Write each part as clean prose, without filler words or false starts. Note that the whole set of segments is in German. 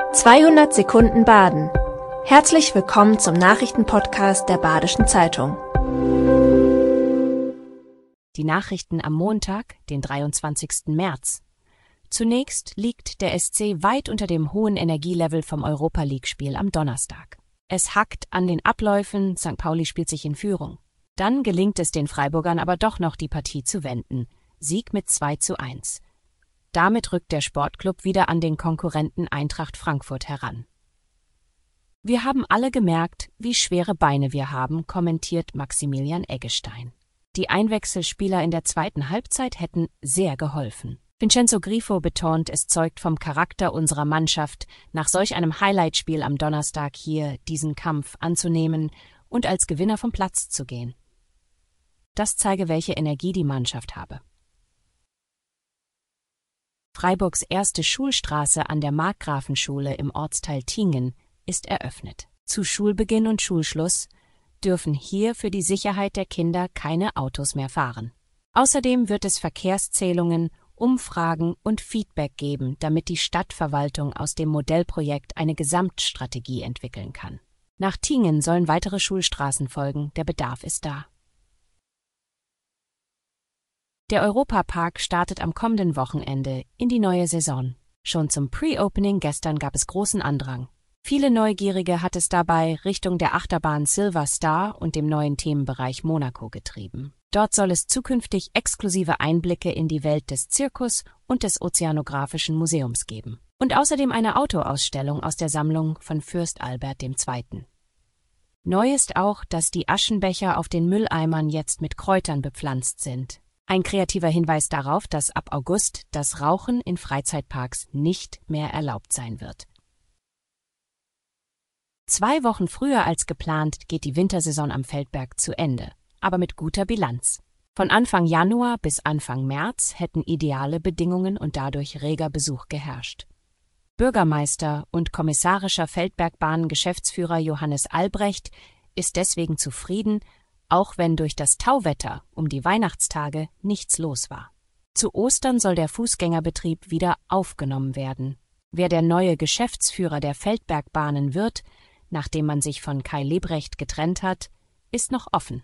200 Sekunden Baden. Herzlich willkommen zum Nachrichtenpodcast der Badischen Zeitung. Die Nachrichten am Montag, den 23. März. Zunächst liegt der SC weit unter dem hohen Energielevel vom Europa-League-Spiel am Donnerstag. Es hackt an den Abläufen, St. Pauli spielt sich in Führung. Dann gelingt es den Freiburgern aber doch noch, die Partie zu wenden. Sieg mit 2:1. Damit rückt der Sportclub wieder an den Konkurrenten Eintracht Frankfurt heran. Wir haben alle gemerkt, wie schwere Beine wir haben, kommentiert Maximilian Eggestein. Die Einwechselspieler in der zweiten Halbzeit hätten sehr geholfen. Vincenzo Grifo betont, es zeugt vom Charakter unserer Mannschaft, nach solch einem Highlightspiel am Donnerstag hier diesen Kampf anzunehmen und als Gewinner vom Platz zu gehen. Das zeige, welche Energie die Mannschaft habe. Freiburgs erste Schulstraße an der Markgrafenschule im Ortsteil Tiengen ist eröffnet. Zu Schulbeginn und Schulschluss dürfen hier für die Sicherheit der Kinder keine Autos mehr fahren. Außerdem wird es Verkehrszählungen, Umfragen und Feedback geben, damit die Stadtverwaltung aus dem Modellprojekt eine Gesamtstrategie entwickeln kann. Nach Tiengen sollen weitere Schulstraßen folgen, der Bedarf ist da. Der Europapark startet am kommenden Wochenende in die neue Saison. Schon zum Pre-Opening gestern gab es großen Andrang. Viele Neugierige hat es dabei Richtung der Achterbahn Silver Star und dem neuen Themenbereich Monaco getrieben. Dort soll es zukünftig exklusive Einblicke in die Welt des Zirkus und des Ozeanographischen Museums geben. Und außerdem eine Autoausstellung aus der Sammlung von Fürst Albert II. Neu ist auch, dass die Aschenbecher auf den Mülleimern jetzt mit Kräutern bepflanzt sind. Ein kreativer Hinweis darauf, dass ab August das Rauchen in Freizeitparks nicht mehr erlaubt sein wird. 2 Wochen früher als geplant geht die Wintersaison am Feldberg zu Ende, aber mit guter Bilanz. Von Anfang Januar bis Anfang März hätten ideale Bedingungen und dadurch reger Besuch geherrscht. Bürgermeister und kommissarischer Feldbergbahnen-Geschäftsführer Johannes Albrecht ist deswegen zufrieden, auch wenn durch das Tauwetter um die Weihnachtstage nichts los war. Zu Ostern soll der Fußgängerbetrieb wieder aufgenommen werden. Wer der neue Geschäftsführer der Feldbergbahnen wird, nachdem man sich von Kai Lebrecht getrennt hat, ist noch offen.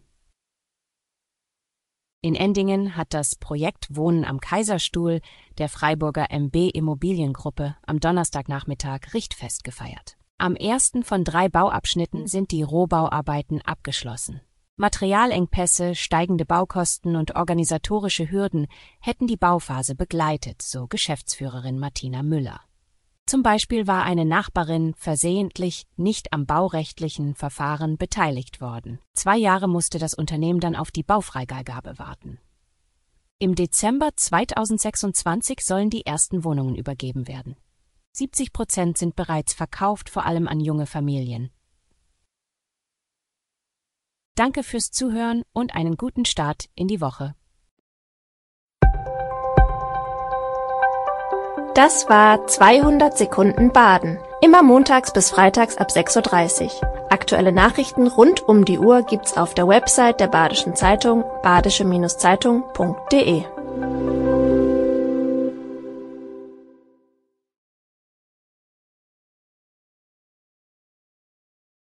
In Endingen hat das Projekt Wohnen am Kaiserstuhl der Freiburger MB Immobiliengruppe am Donnerstagnachmittag Richtfest gefeiert. Am ersten von 3 Bauabschnitten sind die Rohbauarbeiten abgeschlossen. Materialengpässe, steigende Baukosten und organisatorische Hürden hätten die Bauphase begleitet, so Geschäftsführerin Martina Müller. Zum Beispiel war eine Nachbarin versehentlich nicht am baurechtlichen Verfahren beteiligt worden. 2 Jahre musste das Unternehmen dann auf die Baufreigabe warten. Im Dezember 2026 sollen die ersten Wohnungen übergeben werden. 70% sind bereits verkauft, vor allem an junge Familien. Danke fürs Zuhören und einen guten Start in die Woche. Das war 200 Sekunden Baden. Immer montags bis freitags ab 6:30 Uhr. Aktuelle Nachrichten rund um die Uhr gibt's auf der Website der Badischen Zeitung badische-zeitung.de.